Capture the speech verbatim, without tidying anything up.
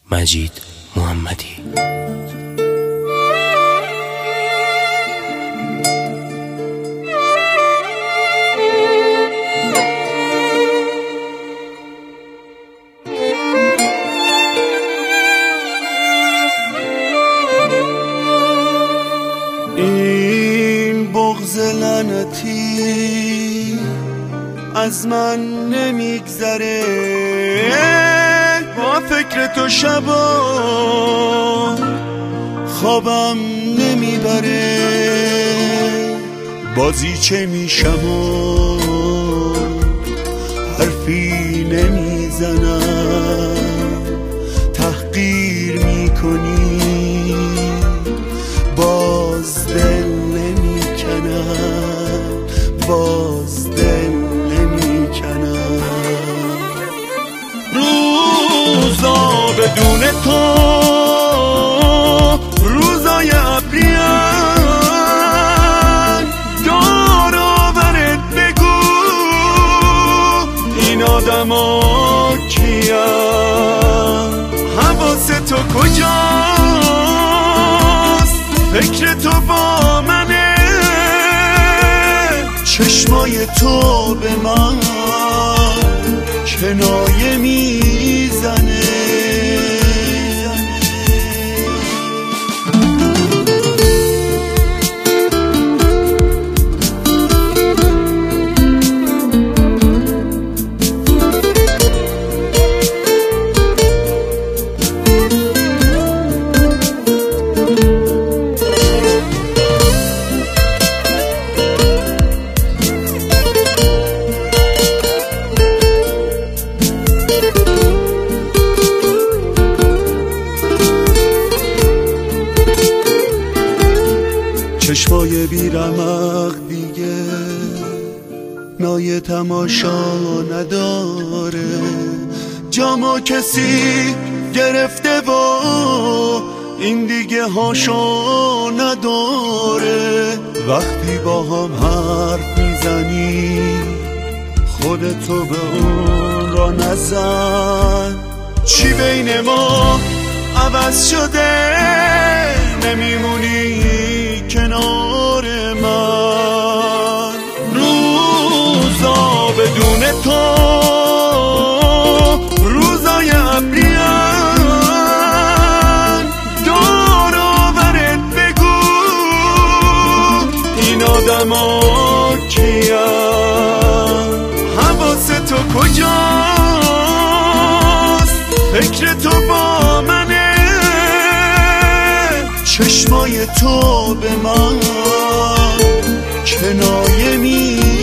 مجید محمدی. این بغض لعنتی از من نمیگذره، با فکر تو شبا خوابم نمیبره. بازی چه میشم و حرفی نمیزنم، تحقیر میکنی باز دل نمیکنم، باز دل نمیکنم. روزا بدون تو روزای ابریان، دور آورت بگو این آدم ها کیم؟ حواس تو کجاست؟ فکر تو با منه، چشمای تو به من کنایه میزنه. چشمای بیرمق دیگه نای تماشا نداره، جامو کسی گرفته و این دیگه هاشو نداره. وقتی با هم حرف میزنی خودتو به اون را نزن، چی بین ما عوض شده؟ نمیمونی کنار من. روزا بدون تو روزای ابریان، دور آورت بگو این آدم ها کیم؟ حواس تو کجاست؟ فکر تو با منه، چشمای تو به من کنایه می